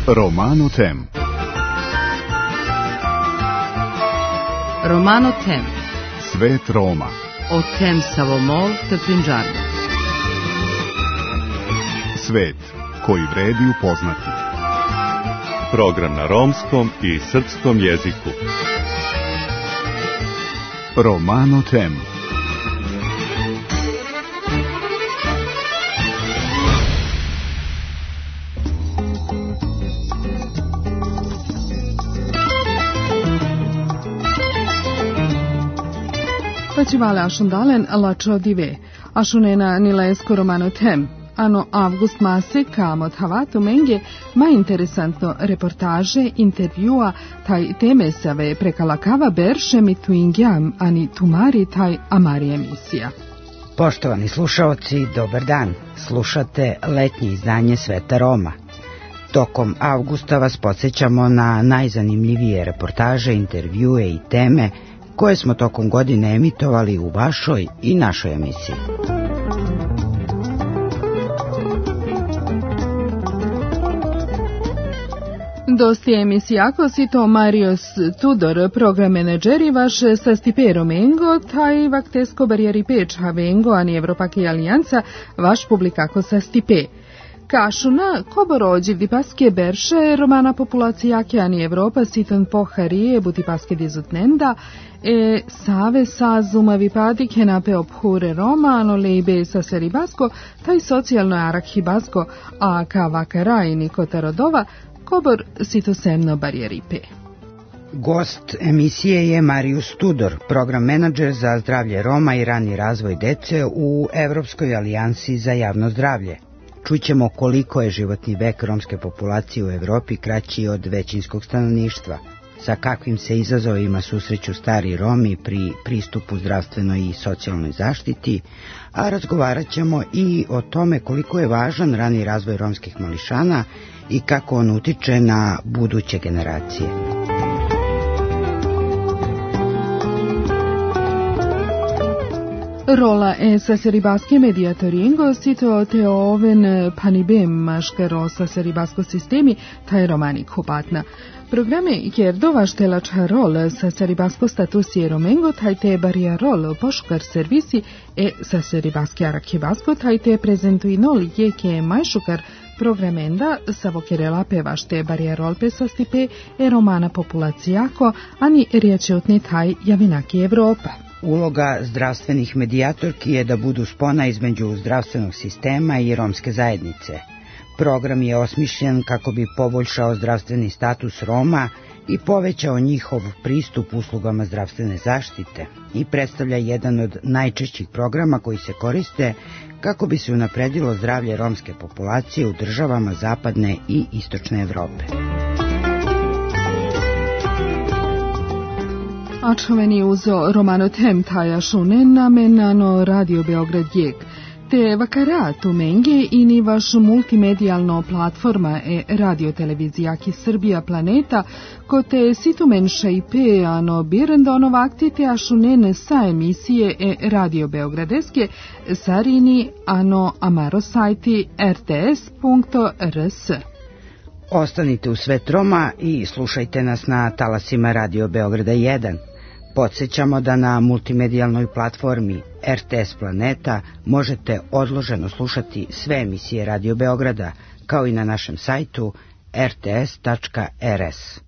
Romano Tem. Romano Tem. Svet Roma. O tem Savomol te Punjab. Svet koji vredi upoznati. Program na romskom i srpskom jeziku. Romano Tem. Facivale ashundalen lačo dive, ashunena nilesko Romano Tem. Ano avgust mase kamot havatu menge ma interesantno reportaže, intervjua, taj teme save prekalakava berše mi tuingjam, ani tumari taj amari emisija. Poštovani slušaoci, dobar dan. Slušate letnje izdanje Sveta Roma. Tokom avgusta vas podsjećamo na najzanimljivije reportaže, intervjue i teme koje smo tokom godine emitovali u vašoj i našoj emisiji. Dosti emisijako si to Marios Tudor, program menadžeri vaš sa stipero mengo, taj vaktesko barijeri pečha vengo, ani Evropake alijanca, vaš publikako sa stipe. Kašuna, koborođiv di paske berše, romana populacijake ani Evropa sitan poharije buti paske dizutnenda, save sazuma vipadike nape obhure Roma, ano lejbe sa seribasko, taj socijalno arakhibasko, a ka vakarajni kotarodova, kobor sito semno barijeripe. Gost emisije je Marius Tudor, program menadžer za zdravlje Roma i rani razvoj dece u Evropskoj alijansi za javno zdravlje. Čućemo koliko je životni vek romske populacije u Evropi kraći od većinskog stanovništva, sa kakvim se izazovima susreću stari Romi pri pristupu zdravstvenoj i socijalnoj zaštiti, a razgovarat ćemo i o tome koliko je važan rani razvoj romskih mališana i kako on utiče na buduće generacije. Rola sa seribaske mediatoringo sito te oven panibem maškaro sa seribasko sistemi taj romani kupatna. Programe kjerdo štelača rol sa seribasko statusi romengo taj te barija rol poškar servisi sa seribaske arakibasko taj te prezentuinol jeke majšukar programenda sa vokerela pevašte barija rol sa stipe romana populacijako, ani riječutni taj javinaki Evropa. Uloga zdravstvenih medijatorki je da budu spona između zdravstvenog sistema i romske zajednice. Program je osmišljen kako bi poboljšao zdravstveni status Roma i povećao njihov pristup uslugama zdravstvene zaštite i predstavlja jedan od najčešćih programa koji se koriste kako bi se unapredilo zdravlje romske populacije u državama zapadne i istočne Evrope. Ačoveni uzo Romano Tem taja šunen namenano Radio Beograd Jek. Te vakaratu menge ini vaš multimedijalno platforma radio televizijaki Srbija Planeta, ko te situmen šajpe ano birendonov aktite ašunen sa emisije Radio Beogradeske sarini ano amaro sajti rts.rs. Ostanite u Svet Roma i slušajte nas na talasima Radio Beograda 1. Podsjećamo da na multimedijalnoj platformi RTS Planeta možete odloženo slušati sve emisije Radio Beograda, kao i na našem sajtu rts.rs.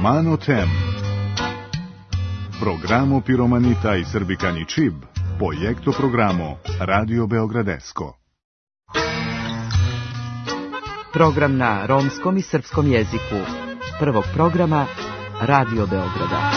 Romano Tem. Programo Piromanita i Srbikani Čib, projekto programo Radio Beogradesko. Program na romskom i srpskom jeziku. Prvog programa Radio Beograda.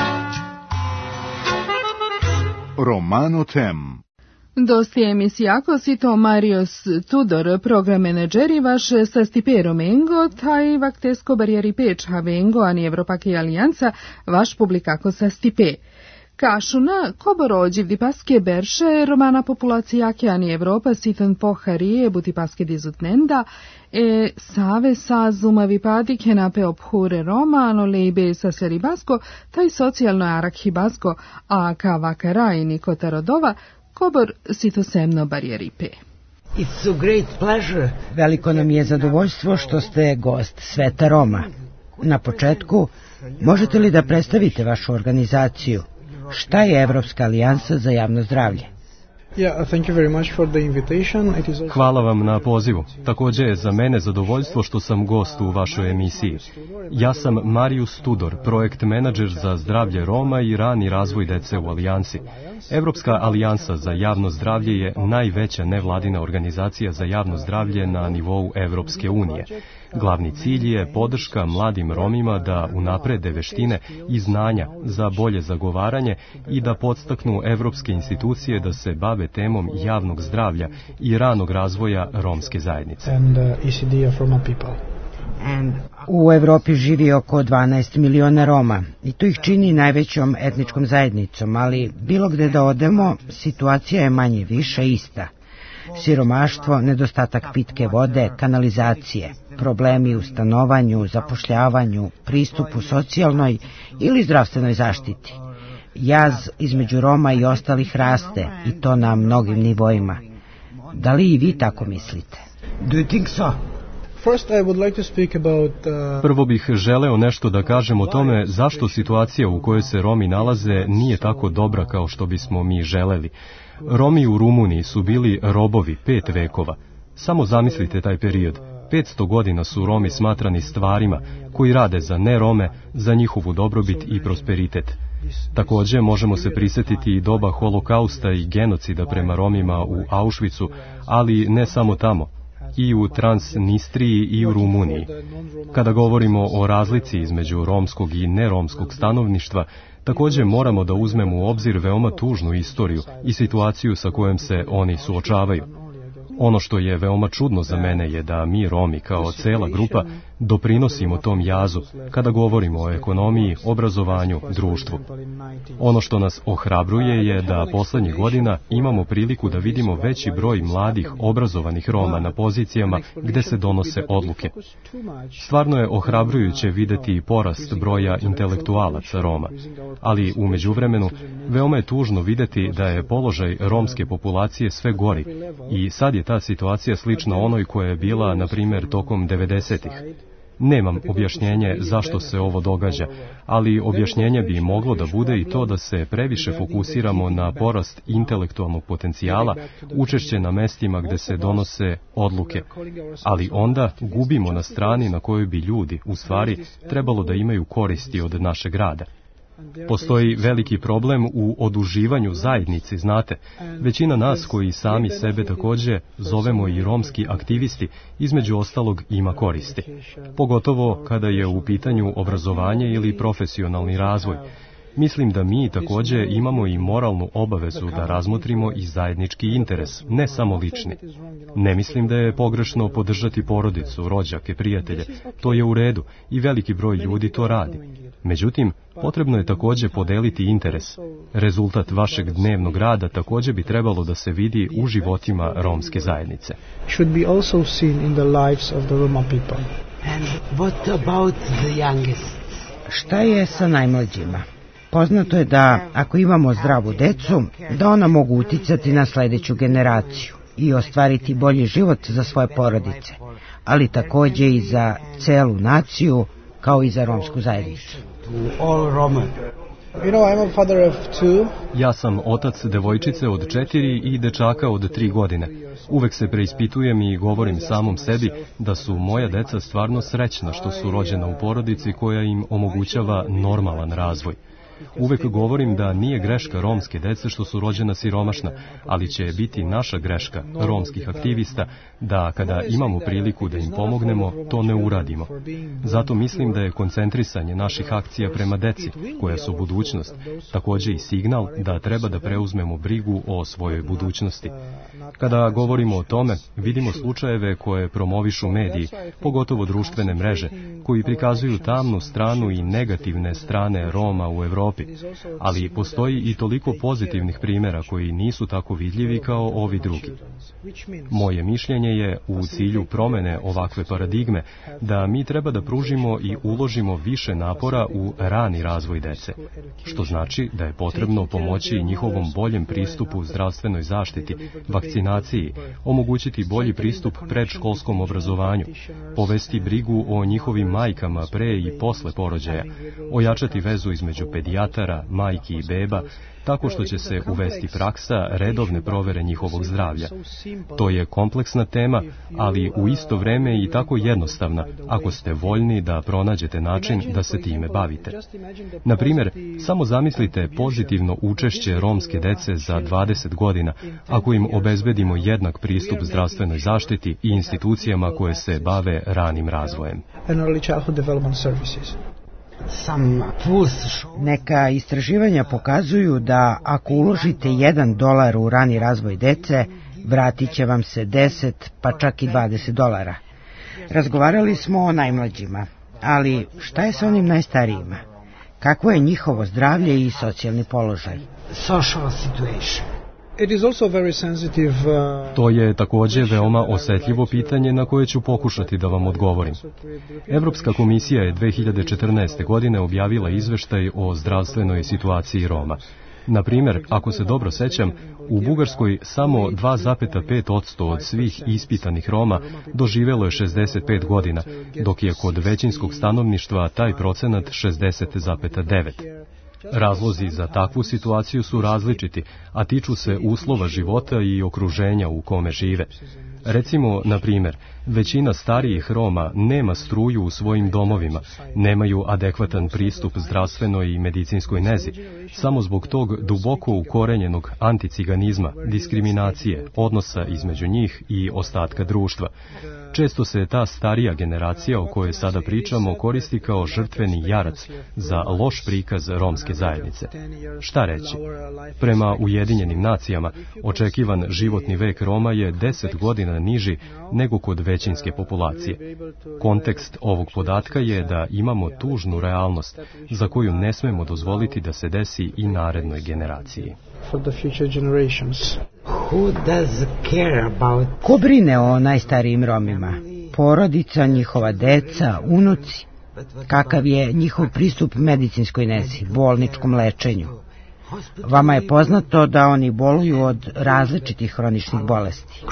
Romano Tem. Dosti emisijako sito Marios Tudor, program menadžeri vaš sa Stipero Mengo, taj vaktesko barijeri pečha Vengo, ani Evropake alianca, vaš publikako sa Stipe. Kašuna, koborođiv dipaske berše, romana populacijake ani Evropa sitan poharije butipaske dizutnenda, save sa zumavi padike nape obhure Roma, ano lejbe sa seribasko, taj socijalno arakhibasko, a kavakara i nikotarodova, kobor sito semno barijeripe. It's a great pleasure. Veliko nam je zadovoljstvo što ste gost Sveta Roma. Na početku, možete li da predstavite vašu organizaciju? Šta je Evropska alijansa za javno zdravlje? Hvala vam na pozivu. Također je za mene zadovoljstvo što sam gost u vašoj emisiji. Ja sam Marius Tudor, projekt menadžer za zdravlje Roma i rani razvoj dece u alijansi. Evropska alijansa za javno zdravlje je najveća nevladina organizacija za javno zdravlje na nivou Evropske unije. Glavni cilj je podrška mladim Romima da unaprede veštine i znanja za bolje zagovaranje i da podstaknu evropske institucije da se bave temom javnog zdravlja i ranog razvoja romske zajednice. U Evropi živi oko 12 miliona Roma i to ih čini najvećom etničkom zajednicom, ali bilo gde da odemo, situacija je manje više ista. Siromaštvo, nedostatak pitke vode, kanalizacije, problemi u stanovanju, zapošljavanju, pristupu socijalnoj ili zdravstvenoj zaštiti. Jaz između Roma i ostalih raste i to na mnogim nivoima. Da li i vi tako mislite? Do you think so? Prvo bih želeo nešto da kažem o tome zašto situacija u kojoj se Romi nalaze nije tako dobra kao što bismo mi želeli. Romi u Rumuniji su bili robovi 5 vekova. Samo zamislite taj period. 500 godina su Romi smatrani stvarima koji rade za ne Rome, za njihovu dobrobit i prosperitet. Također možemo se prisjetiti i doba holokausta i genocida prema Romima u Auschwitzu, ali ne samo tamo, i u Transnistriji i u Rumuniji. Kada govorimo o razlici između romskog i neromskog stanovništva, također moramo da uzmemo u obzir veoma tužnu istoriju i situaciju sa kojom se oni suočavaju. Ono što je veoma čudno za mene je da mi Romi kao cela grupa doprinosimo tom jazu kada govorimo o ekonomiji, obrazovanju, društvu. Ono što nas ohrabruje je da poslednjih godina imamo priliku da vidimo veći broj mladih obrazovanih Roma na pozicijama gde se donose odluke. Stvarno je ohrabrujuće videti porast broja intelektualaca Roma, ali u međuvremenu veoma je tužno videti da je položaj romske populacije sve gori i sad je ta situacija slična onoj koja je bila, na primjer, tokom 90-ih. Nemam objašnjenje zašto se ovo događa, ali objašnjenje bi moglo da bude i to da se previše fokusiramo na porast intelektualnog potencijala, učešće na mestima gde se donose odluke, ali onda gubimo na strani na kojoj bi ljudi, u stvari, trebalo da imaju koristi od našeg rada. Postoji veliki problem u oduživanju zajednici, znate. Većina nas koji sami sebe također zovemo i romski aktivisti, između ostalog ima koristi. Pogotovo kada je u pitanju obrazovanje ili profesionalni razvoj. Mislim da mi također imamo i moralnu obavezu da razmotrimo i zajednički interes, ne samo lični. Ne mislim da je pogrešno podržati porodicu, rođake, prijatelje. To je u redu i veliki broj ljudi to radi. Međutim, potrebno je također podeliti interes. Rezultat vašeg dnevnog rada također bi trebalo da se vidi u životima romske zajednice. Šta je sa najmlađima? Poznato je da ako imamo zdravu decu, da ona mogu uticati na sledeću generaciju i ostvariti bolji život za svoje porodice, ali također i za celu naciju, kao i za romsku zajednicu. I'm a father of 2. Ja sam otac devojčice od 4 i dečaka od 3 godine. Uvek se preispitujem i govorim samom sebi da su moja deca stvarno srećna što su rođena u porodici koja im omogućava normalan razvoj. Uvek govorim da nije greška romske dece što su rođena siromašna, ali će biti naša greška, romskih aktivista, da kada imamo priliku da im pomognemo, to ne uradimo. Zato mislim da je koncentrisanje naših akcija prema deci, koja su budućnost, također i signal da treba da preuzmemo brigu o svojoj budućnosti. Kada govorimo o tome, vidimo slučajeve koje promovišu mediji, pogotovo društvene mreže, koji prikazuju tamnu stranu i negativne strane Roma u Evropi. Ali postoji i toliko pozitivnih primjera koji nisu tako vidljivi kao ovi drugi. Moje mišljenje je, u cilju promene ovakve paradigme, da mi treba da pružimo i uložimo više napora u rani razvoj dece, što znači da je potrebno pomoći njihovom boljem pristupu zdravstvenoj zaštiti, vakcinaciji, omogućiti bolji pristup predškolskom obrazovanju, povesti brigu o njihovim majkama pre i posle porođaja, ojačati vezu između pedijatara, majki i beba, tako što će se uvesti praksa redovne provere njihovog zdravlja. To je kompleksna tema, ali u isto vreme i tako jednostavna, ako ste voljni da pronađete način da se time bavite. Na primjer, samo zamislite pozitivno učešće romske dece za 20 godina, ako im obezbedimo jednak pristup zdravstvenoj zaštiti i institucijama koje se bave ranim razvojem. Neka istraživanja pokazuju da ako uložite $1 u rani razvoj dece, vratit će vam se 10 pa čak i $20. Razgovarali smo o najmlađima, ali šta je sa onim najstarijima? Kakvo je njihovo zdravlje i socijalni položaj? To je također veoma osjetljivo pitanje na koje ću pokušati da vam odgovorim. Evropska komisija je 2014. godine objavila izveštaj o zdravstvenoj situaciji Roma. Na primjer, ako se dobro sećam, u Bugarskoj samo 2,5% od svih ispitanih Roma doživjelo je 65 godina, dok je kod većinskog stanovništva taj procenat 60,9%. Razlozi za takvu situaciju su različiti, a tiču se uslova života i okruženja u kome žive. Recimo, na primjer, većina starijih Roma nema struju u svojim domovima, nemaju adekvatan pristup zdravstvenoj i medicinskoj nezi, samo zbog tog duboko ukorenjenog anticiganizma, diskriminacije, odnosa između njih i ostatka društva. Često se ta starija generacija o kojoj sada pričamo koristi kao žrtveni jarac za loš prikaz romske zajednice. Šta reći? Prema Ujedinjenim nacijama, očekivan životni vek Roma je 10 godina niži nego kod većinske populacije. Kontekst ovog podatka je da imamo tužnu realnost za koju ne smemo dozvoliti da se desi i narednoj generaciji. Ko brine o najstarijim Romima? Porodica, njihova deca, unuci? Kakav je njihov pristup medicinskoj nezi, bolničkom lečenju? Vama je poznato da oni boluju od različitih hroničnih bolesti.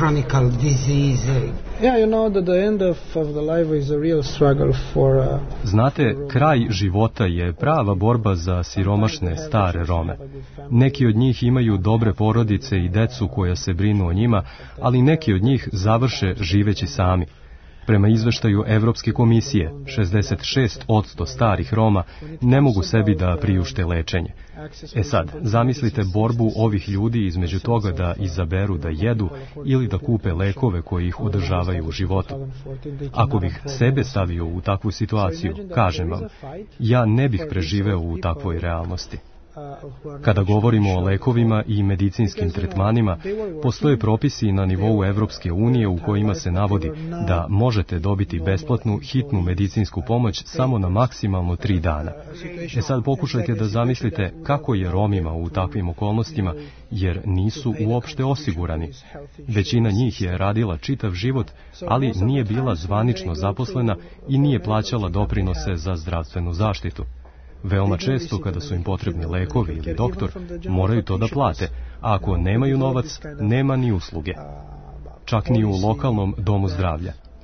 Znate, kraj života je prava borba za siromašne stare Rome. Neki od njih imaju dobre porodice i decu koja se brinu o njima, ali neki od njih završe živeći sami. Prema izveštaju Evropske komisije, 66% starih Roma ne mogu sebi da priušte lečenje. Sad, zamislite borbu ovih ljudi između toga da izaberu da jedu ili da kupe lekove koji ih održavaju u životu. Ako bih sebe stavio u takvu situaciju, kažem vam, ja ne bih preživeo u takvoj realnosti. Kada govorimo o lekovima i medicinskim tretmanima, postoje propisi na nivou Evropske unije u kojima se navodi da možete dobiti besplatnu hitnu medicinsku pomoć samo na maksimalno 3 dana. Sad pokušajte da zamislite kako je Romima u takvim okolnostima, jer nisu uopšte osigurani. Većina njih je radila čitav život, ali nije bila zvanično zaposlena i nije plaćala doprinose za zdravstvenu zaštitu. Veoma često, kada su im potrebni lekovi ili doktor, moraju to da plate, a ako nemaju novac, nema ni usluge. Čak ni u lokalnom domu zdravlja.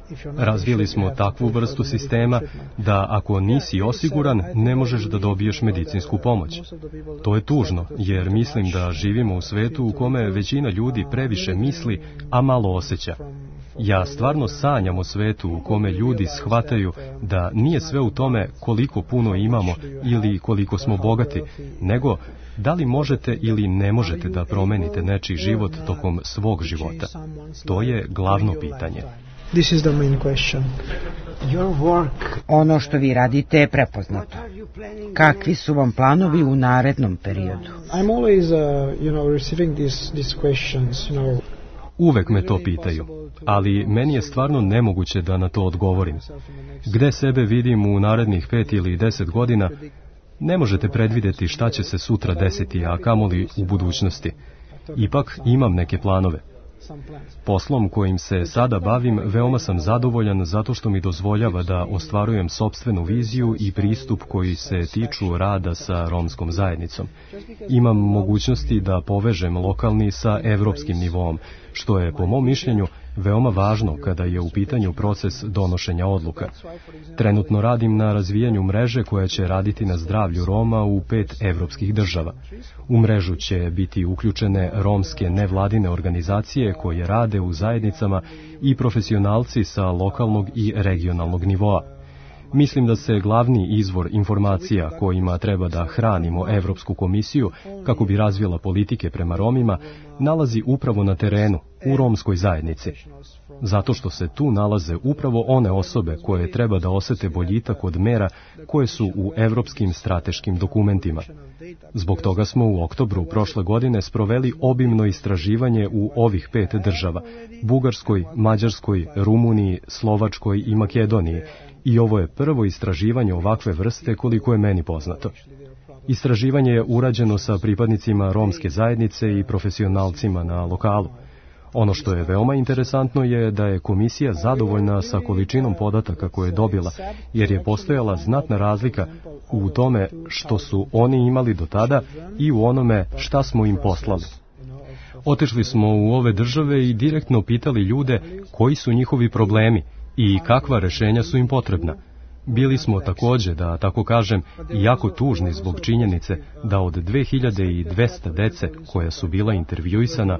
Razvili smo takvu vrstu sistema da ako nisi osiguran, ne možeš da dobiješ medicinsku pomoć. To je tužno, jer mislim da živimo u svetu u kome većina ljudi previše misli, a malo osjeća. Ja stvarno sanjam o svetu u kome ljudi shvataju da nije sve u tome koliko puno imamo ili koliko smo bogati, nego da li možete ili ne možete da promenite nečiji život tokom svog života. To je glavno pitanje. This is the main question. Your work, ono što vi radite je prepoznato. Kakvi su vam planovi u narednom periodu? I'm always, receiving these questions, Uvek me to pitaju, ali meni je stvarno nemoguće da na to odgovorim. Gde sebe vidim u narednih 5 ili 10 godina, ne možete predvideti šta će se sutra desiti, a kamoli u budućnosti. Ipak imam neke planove. Poslom kojim se sada bavim veoma sam zadovoljan zato što mi dozvoljava da ostvarujem sopstvenu viziju i pristup koji se tiču rada sa romskom zajednicom. Imam mogućnosti da povežem lokalni sa evropskim nivoom, što je po mom mišljenju veoma važno kada je u pitanju proces donošenja odluka. Trenutno radim na razvijanju mreže koja će raditi na zdravlju Roma u 5 evropskih država. U mrežu će biti uključene romske nevladine organizacije koje rade u zajednicama i profesionalci sa lokalnog i regionalnog nivoa. Mislim da se glavni izvor informacija kojima treba da hranimo Evropsku komisiju kako bi razvila politike prema Romima nalazi upravo na terenu, u romskoj zajednici. Zato što se tu nalaze upravo one osobe koje treba da osete boljitak od mera koje su u evropskim strateškim dokumentima. Zbog toga smo u oktobru prošle godine sproveli obimno istraživanje u ovih 5 država, Bugarskoj, Mađarskoj, Rumuniji, Slovačkoj i Makedoniji, i ovo je prvo istraživanje ovakve vrste koliko je meni poznato. Istraživanje je urađeno sa pripadnicima romske zajednice i profesionalcima na lokalu. Ono što je veoma interesantno je da je komisija zadovoljna sa količinom podataka koje je dobila, jer je postojala znatna razlika u tome što su oni imali do tada i u onome šta smo im poslali. Otišli smo u ove države i direktno pitali ljude koji su njihovi problemi i kakva rešenja su im potrebna. Bili smo takođe, da tako kažem, jako tužni zbog činjenice da od 2200 dece koja su bila intervjuisana,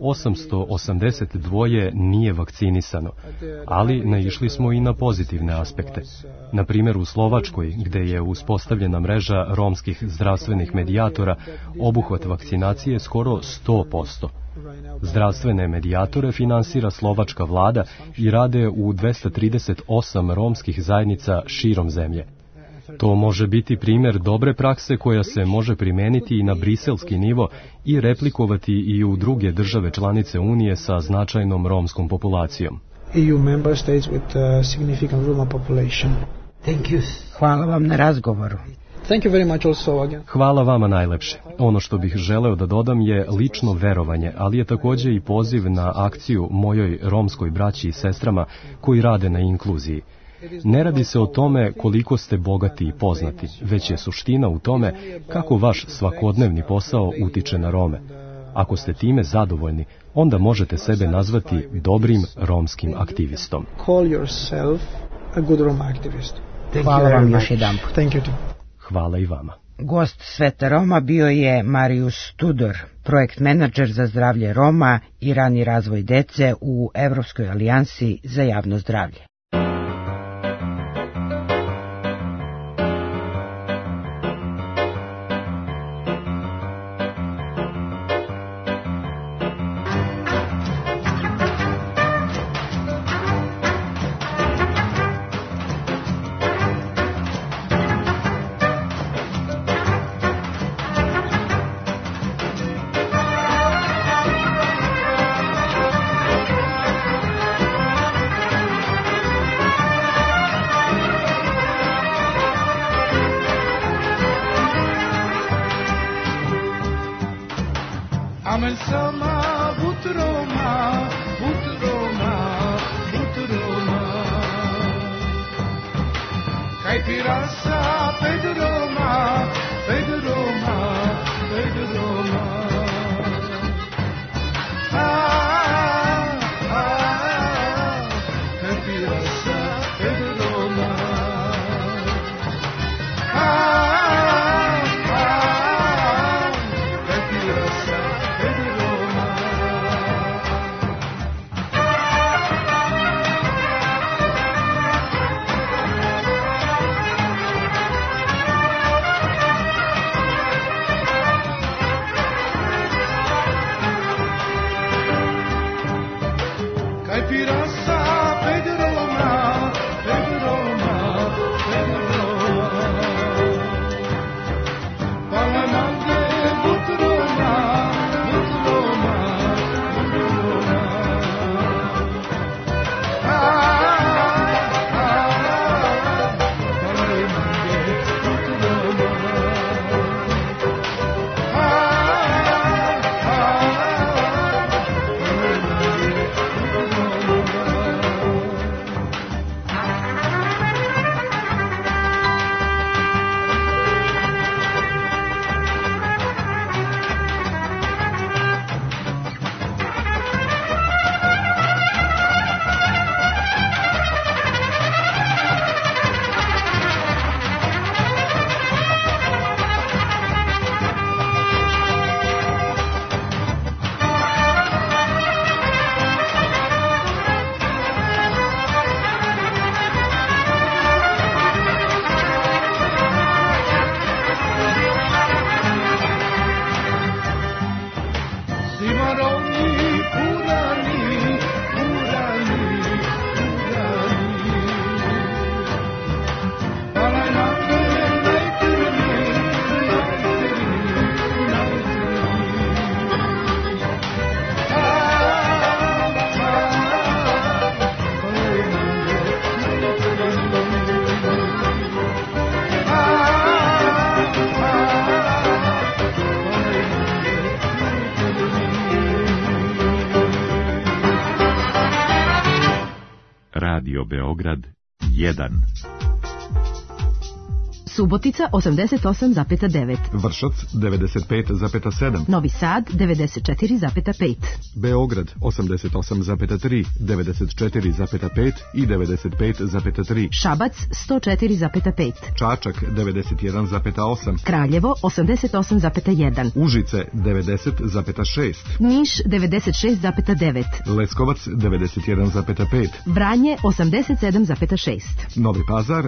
882 nije vakcinisano, ali naišli smo i na pozitivne aspekte. Na primjer u Slovačkoj, gde je uspostavljena mreža romskih zdravstvenih medijatora, obuhvat vakcinacije skoro 100%. Zdravstvene medijatore finansira slovačka vlada i rade u 238 romskih zajednica širom zemlje. To može biti primjer dobre prakse koja se može primeniti i na briselski nivo i replikovati i u druge države članice Unije sa značajnom romskom populacijom. EU member states with significant Roma population. Thank you. Hvala vam na razgovoru. Thank you very much also again. Hvala vama najlepše. Ono što bih želeo da dodam je lično verovanje, ali je takođe i poziv na akciju mojoj romskoj braći i sestrama koji rade na inkluziji. Ne radi se o tome koliko ste bogati i poznati, već je suština u tome kako vaš svakodnevni posao utiče na Rome. Ako ste time zadovoljni, onda možete sebe nazvati dobrim romskim aktivistom. Call yourself a good Roma activist. Hvala vam još jedanput. Thank you too. Hvala i vama. Gost Sveta Roma bio je Marius Tudor, projekt menadžer za zdravlje Roma i rani razvoj dece u Evropskoj alijansi za javno zdravlje. Pedro Radio Beograd 1. Subotica 88,9. Vršac 95,7. Novi Sad 94,5. Beograd 88,3, 94,5 i 95,3. Šabac 104,5. Čačak 91,8. Kraljevo 88,1. Užice 90,6. Niš 96,9. Leskovac 91,5. Vranje 87,6. Novi Pazar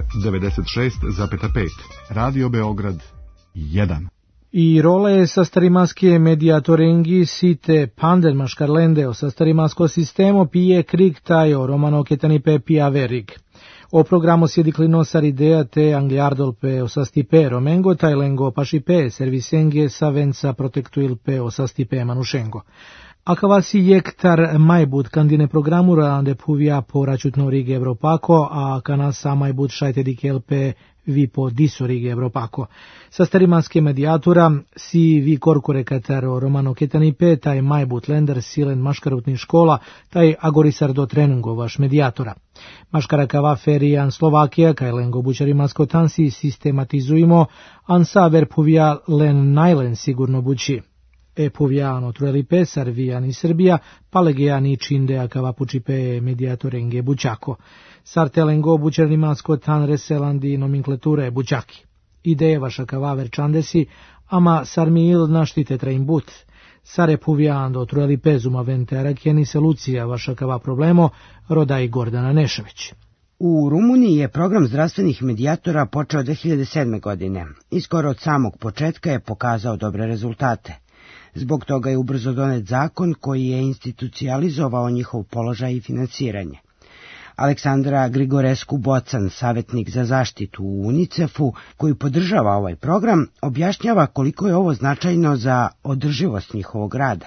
96,5. Radio Beograd 1. I role sastarimaske mediatorengi site pandelmaškar lendeo sastarimasko sistemo pije krik tajo romano ketanipe piaverig. O programo siediclinosar idea te angliardolpe osastipe romengo tailengo pashipe servisenge savenza protectuilpe osastipe manushengo. Akavasi jektar majbut kandine programura de puvia po račutno Rige Evropako, a kanasa majbut šajte dikelpe vi po diso Rige Evropako. Sastarimanske mediatura si vi korkore kataro romano ketanipe taj majbut lender silen maškarutni škola taj agorisar do treningo vaš mediatora. Maškara kava ferijan Slovakija kaj lengo bučarimansko tansi sistematizujemo ansaver puvia len najlen sigurno buči. Povijano truelipe sarvijani Srbija, palegejani čindea kavapučipe mediatorenge bučako. Sartelengo bučernimansko tan reselandi nomenklature bučaki. Ideje vaša kavaver čandesi, ama sarmiil naštite traimbut. Sare povijando truelipe zumavente arakjeni se Lucija vaša kava problemo, roda i Gordana Nešević. U Rumuniji je program zdravstvenih medijatora počeo 2007. godine i skoro od samog početka je pokazao dobre rezultate. Zbog toga je ubrzo donet zakon koji je institucionalizovao njihov položaj i finansiranje. Aleksandra Grigorescu-Bocan, savjetnik za zaštitu u UNICEF-u, koji podržava ovaj program, objašnjava koliko je ovo značajno za održivost njihovog rada.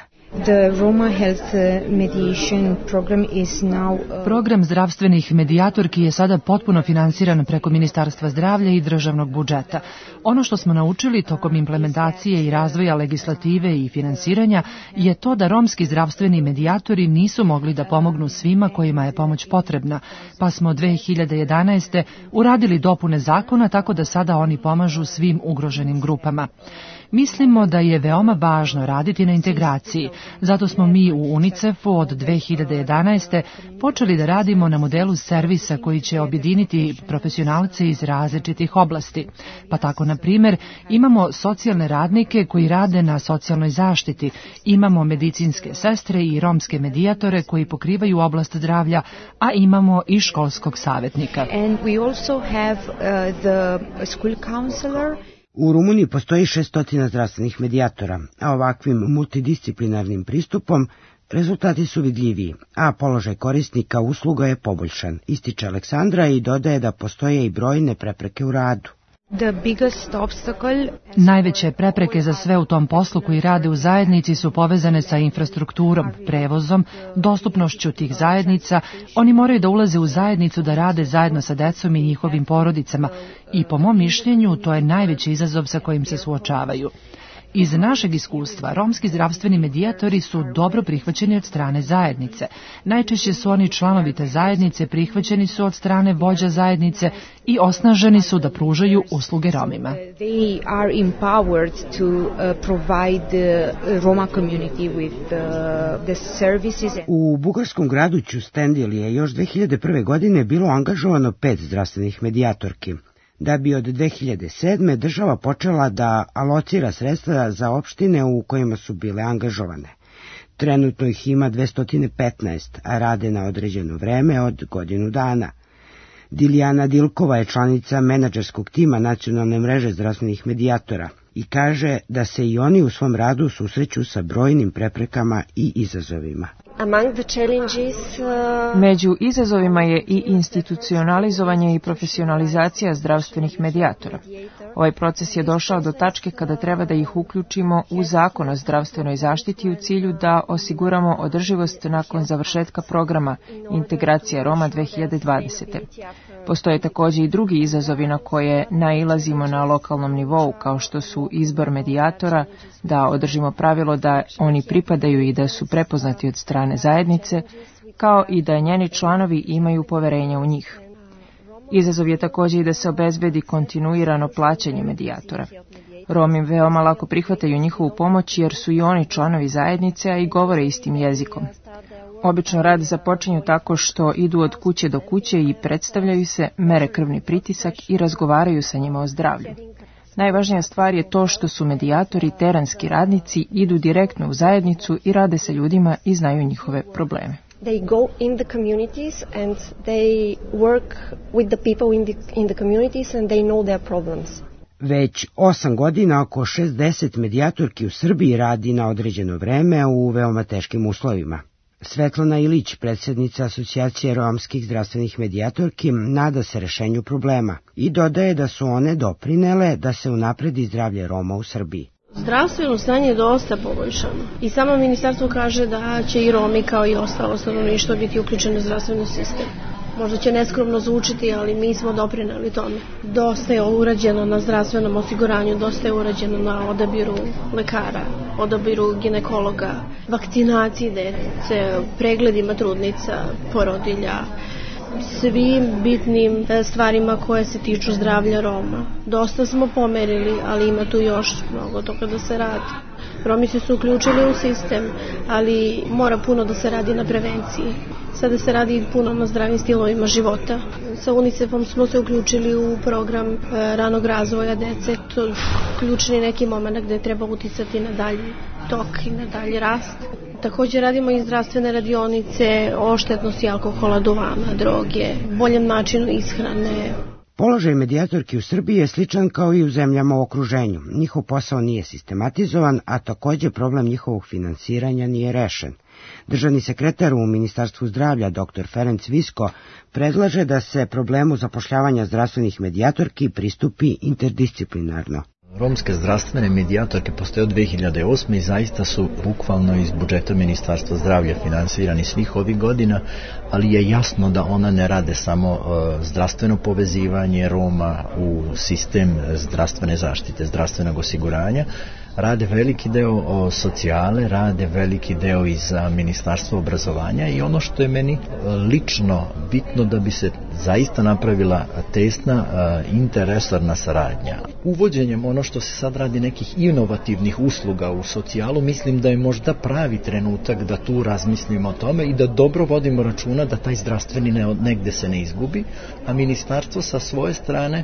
Program zdravstvenih medijatorki je sada potpuno finansiran preko Ministarstva zdravlja i državnog budžeta. Ono što smo naučili tokom implementacije i razvoja legislative i finansiranja je to da romski zdravstveni medijatori nisu mogli da pomognu svima kojima je pomoć potrebna, pa smo 2011. uradili dopune zakona tako da sada oni pomažu svim ugroženim grupama. Mislimo da je veoma važno raditi na integraciji, zato smo mi u UNICEF-u od 2011. počeli da radimo na modelu servisa koji će objediniti profesionalce iz različitih oblasti. Pa tako, na primjer, imamo socijalne radnike koji rade na socijalnoj zaštiti, imamo medicinske sestre i romske medijatore koji pokrivaju oblast zdravlja, a imamo i školskog savjetnika. U Rumuniji postoji 600 zdravstvenih medijatora, a ovakvim multidisciplinarnim pristupom rezultati su vidljiviji, a položaj korisnika usluga je poboljšan, ističe Aleksandra i dodaje da postoje i brojne prepreke u radu. Najveće prepreke za sve u tom poslu koji rade u zajednici su povezane sa infrastrukturom, prevozom, dostupnošću tih zajednica. Oni moraju da ulaze u zajednicu da rade zajedno sa decom i njihovim porodicama i po mom mišljenju to je najveći izazov sa kojim se suočavaju. Iz našeg iskustva, romski zdravstveni medijatori su dobro prihvaćeni od strane zajednice. Najčešće su oni članovi te zajednice, prihvaćeni su od strane vođa zajednice i osnaženi su da pružaju usluge Romima. U bugarskom gradu Ćustendil je još 2001. godine bilo angažovano 5 zdravstvenih medijatorki. Da bi od 2007. država počela da alocira sredstva za opštine u kojima su bile angažovane. Trenutno ih ima 215, a rade na određeno vreme od godinu dana. Dilijana Dilkova je članica menadžerskog tima nacionalne mreže zdravstvenih medijatora i kaže da se i oni u svom radu susreću sa brojnim preprekama i izazovima. Među izazovima je i institucionalizovanje i profesionalizacija zdravstvenih medijatora. Ovaj proces je došao do tačke kada treba da ih uključimo u zakon o zdravstvenoj zaštiti u cilju da osiguramo održivost nakon završetka programa Integracija Roma 2020. Postoje također i drugi izazovi na koje nailazimo na lokalnom nivou, kao što su izbor medijatora, da održimo pravilo da oni pripadaju i da su prepoznati od strane zajednice, kao i da njeni članovi imaju poverenja u njih. Izazov je također i da se obezbedi kontinuirano plaćanje medijatora. Romi veoma lako prihvataju njihovu pomoć jer su i oni članovi zajednice, a i govore istim jezikom. Obično rad započinju tako što idu od kuće do kuće i predstavljaju se, mere krvni pritisak i razgovaraju sa njima o zdravlju. Najvažnija stvar je to što su medijatori terenski radnici, idu direktno u zajednicu i rade sa ljudima i znaju njihove probleme. They go in the communities and they work with the people in the communities and they know their problems. Već 8 godina oko 60 medijatorki u Srbiji radi na određeno vreme u veoma teškim uslovima. Svetlana Ilić, predsjednica Asocijacije romskih zdravstvenih medijatorki, nada se rešenju problema i dodaje da su one doprinele da se unapredi zdravlje Roma u Srbiji. Zdravstveno stanje je dosta poboljšano i samo ministarstvo kaže da će i Romi kao i ostalo stanovništvo biti uključeno u zdravstveni sistem. Možda će neskromno zvučiti, ali mi smo doprineli tome. Dosta je urađeno na zdravstvenom osiguranju, dosta je urađeno na odabiru lekara, odabiru ginekologa, vakcinaciji dece, pregledima trudnica, porodilja, svim bitnim stvarima koje se tiču zdravlja Roma. Dosta smo pomerili, ali ima tu još mnogo toga da se radi. Romi su uključili u sistem, ali mora puno da se radi na prevenciji. Sada se radi puno na zdravim stilovima života. Sa UNICEF-om smo se uključili u program ranog razvoja dece. To je ključni neki moment gde treba uticati na dalji tok i na dalji rast. Također radimo i zdravstvene radionice o štetnosti alkohola, duvana, droge, boljem načinu ishrane. Položaj medijatorki u Srbiji je sličan kao i u zemljama u okruženju. Njihov posao nije sistematizovan, a također problem njihovog finansiranja nije rešen. Državni sekretar u Ministarstvu zdravlja, dr. Ferenc Visko, predlaže da se problemu zapošljavanja zdravstvenih medijatorki pristupi interdisciplinarno. Romske zdravstvene medijatorke postoje od 2008. i zaista su bukvalno iz budžeta Ministarstva zdravlja finansirani svih ovih godina, ali je jasno da ona ne rade samo zdravstveno povezivanje Roma u sistem zdravstvene zaštite, zdravstvenog osiguranja, rade veliki deo socijale, rade veliki deo i za Ministarstvo obrazovanja i ono što je meni lično bitno da bi se zaista napravila tesna interresorna saradnja. Uvođenjem ono što se sad radi nekih inovativnih usluga u socijalu, mislim da je možda pravi trenutak da tu razmislimo o tome i da dobro vodimo računa da taj zdravstveni negde se ne izgubi, a ministarstvo sa svoje strane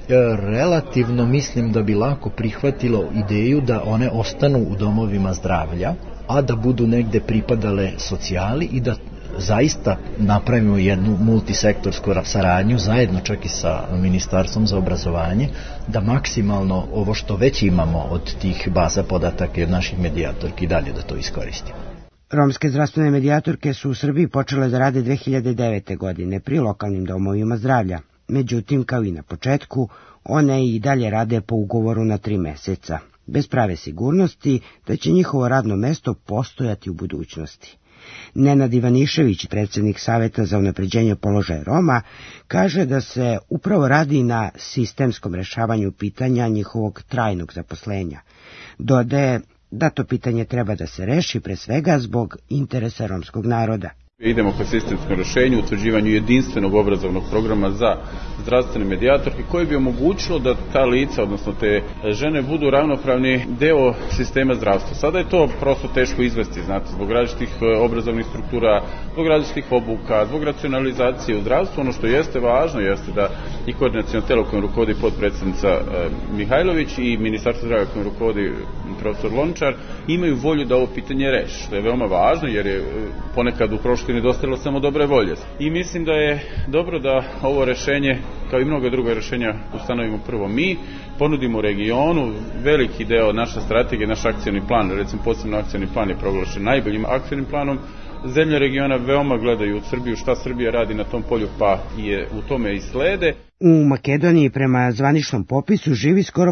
relativno mislim da bi lako prihvatilo ideju da one ostanu u domovima zdravlja, a da budu negde pripadale socijali i da zaista napravimo jednu multisektorsku saradnju zajedno čak i sa Ministarstvom za obrazovanje, da maksimalno ovo što već imamo od tih baza podataka i od naših medijatorki dalje da to iskoristimo. Romske zdravstvene medijatorke su u Srbiji počele da rade 2009. godine pri lokalnim domovima zdravlja. Međutim, kao i na početku, one i dalje rade po ugovoru na 3 meseca, bez prave sigurnosti da će njihovo radno mesto postojati u budućnosti. Nenad Ivanišević, predsjednik Saveta za unapređenje položaja Roma, kaže da se upravo radi na sistemskom rešavanju pitanja njihovog trajnog zaposlenja. Dodaje da to pitanje treba da se reši pre svega zbog interesa romskog naroda. Idemo ka sistemskom rešenju, utvrđivanju jedinstvenog obrazovnog programa za zdravstvene medijatorke koje bi omogućilo da ta lica, odnosno te žene, budu ravnopravni deo sistema zdravstva. Sada je to prosto teško izvesti, znate, zbog različitih obrazovnih struktura, zbog različitih obuka, zbog racionalizacije u zdravstvu. Ono što jeste važno jeste da i koordinaciono telo kojim rukovodi potpredsjednica Mihajlović i Ministarstvo zdravlja kojim rukovodi profesor Lončar imaju volju da ovo pitanje reši, što je veoma važno jer je ponekad u prošlosti nedostajalo samo dobre volje. I mislim da je dobro da ovo rešenje, kao i mnoga druga rešenja, ustanovimo prvo mi, ponudimo regionu. Veliki deo naše strategije, naš akcioni plan, recimo posebno akcioni plan je proglašen najboljim akcionim planom. Zemlje regiona veoma gledaju Srbiju, šta Srbija radi na tom polju, pa je u tome i slede. U Makedoniji prema zvaničnom popisu živi skoro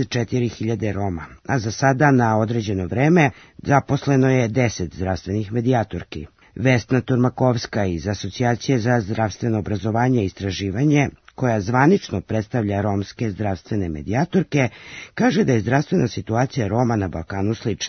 54.000 Roma, a za sada na određeno vreme zaposleno je 10 zdravstvenih medijatorki. Vesna Turmakovska iz Asocijacije za zdravstveno obrazovanje i istraživanje, koja zvanično predstavlja romske zdravstvene medijatorke, kaže da je zdravstvena situacija Roma na Balkanu slična.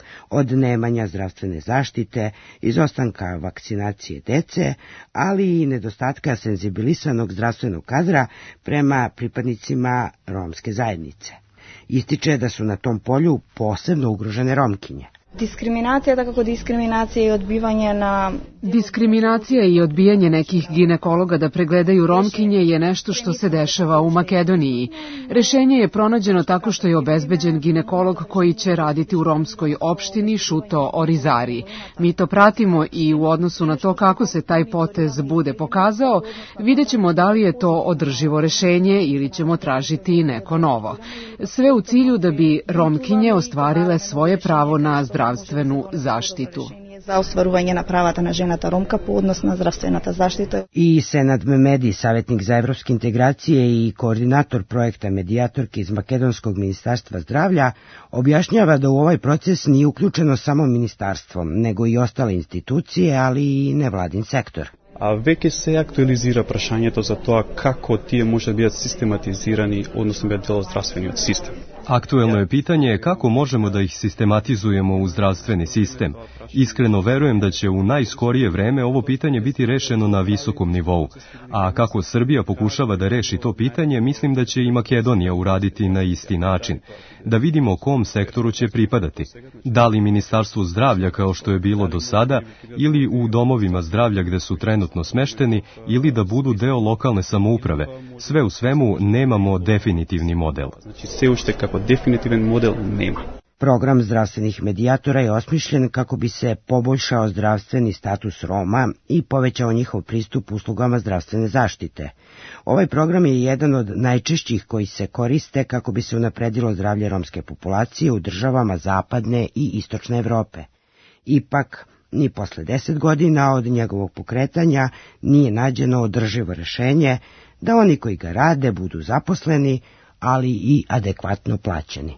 od nemanja zdravstvene zaštite, izostanka vakcinacije dece, ali i nedostatka senzibilisanog zdravstvenog kadra prema pripadnicima romske zajednice. Ističe da su na tom polju posebno ugrožene Romkinje. Diskriminacija, tako diskriminacija i odbivanje na... Diskriminacija i odbijanje nekih ginekologa da pregledaju Romkinje je nešto što se dešava u Makedoniji. Rešenje je pronađeno tako što je obezbeđen ginekolog koji će raditi u romskoj opštini Šuto Orizari. Mi to pratimo i u odnosu na to kako se taj potez bude pokazao, vidjet ćemo da li je to održivo rešenje ili ćemo tražiti neko novo. Sve u cilju da bi Romkinje ostvarile svoje pravo na zdravstvenu zaštitu. Za ostvarivanje na pravata na ženata Romka po odnos na zdravstveната zaštita. I Senad Memedi, savjetnik za evropske integracije i koordinator projekta medijatorke iz Makedonskog ministarstva zdravlja, objašnjava da u ovaj proces nije uključeno samo ministarstvo, nego i ostale institucije, ali i nevladin sektor. A веќе се актуализира прашањето за тоа како тие може да бидат систематизирани, односно бидат дел од здравствениот систем. Aktuelno je pitanje kako možemo da ih sistematizujemo u zdravstveni sistem. Iskreno verujem da će u najskorije vreme ovo pitanje biti rešeno na visokom nivou. A kako Srbija pokušava da reši to pitanje, mislim da će i Makedonija uraditi na isti način. Da vidimo kom sektoru će pripadati. Da li Ministarstvu zdravlja kao što je bilo do sada, ili u domovima zdravlja gde su trenutno smešteni, ili da budu deo lokalne samouprave. Sve u svemu nemamo definitivni model. Znači, sve ušte kako definitivan model nema. Program zdravstvenih medijatora je osmišljen kako bi se poboljšao zdravstveni status Roma i povećao njihov pristup uslugama zdravstvene zaštite. Ovaj program je jedan od najčešćih koji se koriste kako bi se unapredilo zdravlje romske populacije u državama zapadne i istočne Evrope. Ipak, ni posle 10 godina od njegovog pokretanja nije nađeno održivo rešenje da oni koji ga rade budu zaposleni, ali i adekvatno plaćeni.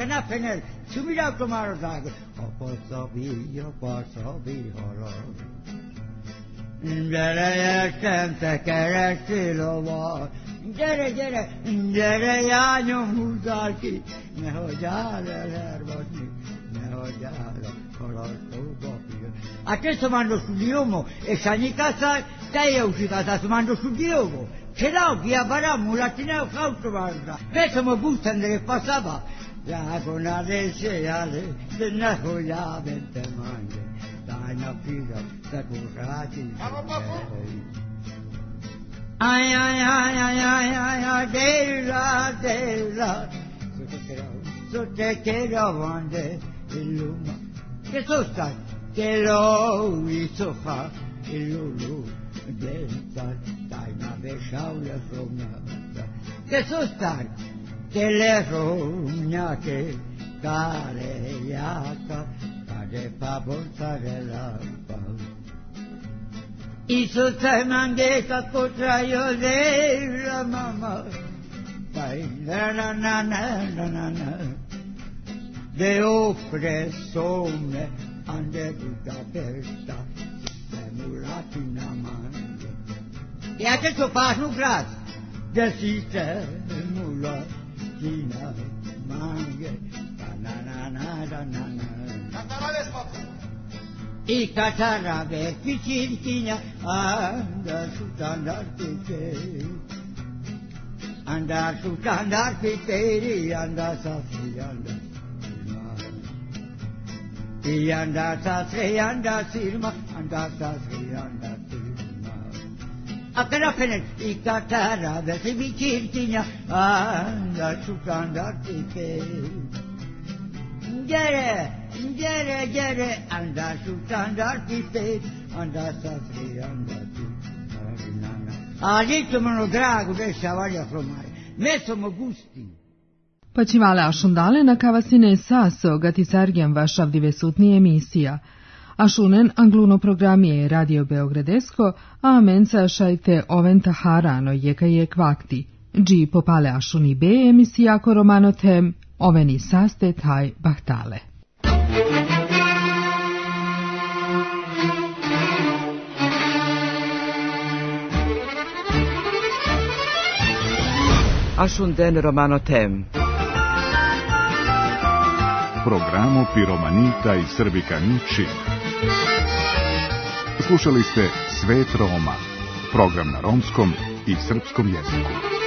Adesso mando studiamo e sanicasa stai uscita mando studiamo. C'era via Baramu la tineo cauto guarda. Adesso mi gustan che passava. La con la deseale se ne hoia vente mangi. Dai na figa da curati. Ai ai ai ai ai ai ai dela so te quiero vande illuma. Che so stai? Che lo isofa illulu denta dai na beshaula somnata. Che so stai? Che le rogna che care yaka care pa bolsare la pa. Iso te mangueta potraio de la mamma. Dai na na na na na na. De oppressone ande tutta festa semulatina mande. E adesso passo grazie del sistema mulatina mange na na na na na na. I catarabe piccina anda su standard andar su standard piteri andar safi andar I andar safi andar sirma andar safi andar sirma appena appena I catarabe piccina andar su standard piteri Gere andar su standard piteri andar safi andar Ali ćemo drago veša valja fromare. Me sono gusti. Почивале ашундале на кавасине сасо гатисаргем вашавди весутни емисија. Ашунен англуно програмија Радио Beogradesco, a mensa šajte oventa harano jekaje kvakti. Dži popale ašuni be emisija ko romano tem, oveni saste taj bahtale. Ashunden romano tem. programo Piromanita i Srbikani čib. Slušali ste Svet Roma, program na romskom i srpskom jeziku.